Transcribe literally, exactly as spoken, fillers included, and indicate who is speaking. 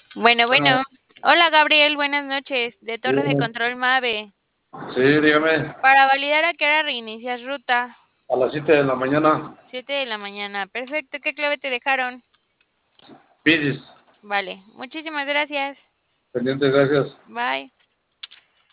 Speaker 1: Bueno,
Speaker 2: Bueno,
Speaker 1: bueno. Hola Gabriel, buenas noches. De
Speaker 2: sí,
Speaker 1: Torre de Control Mave.
Speaker 2: sí, dígame,
Speaker 1: Para validar a qué hora reinicias ruta.
Speaker 2: a las siete de la mañana,
Speaker 1: Siete de la mañana. Perfecto. ¿Qué clave te dejaron?
Speaker 2: Pidis,
Speaker 1: Vale. Muchísimas gracias.
Speaker 2: pendiente, gracias.
Speaker 1: Bye.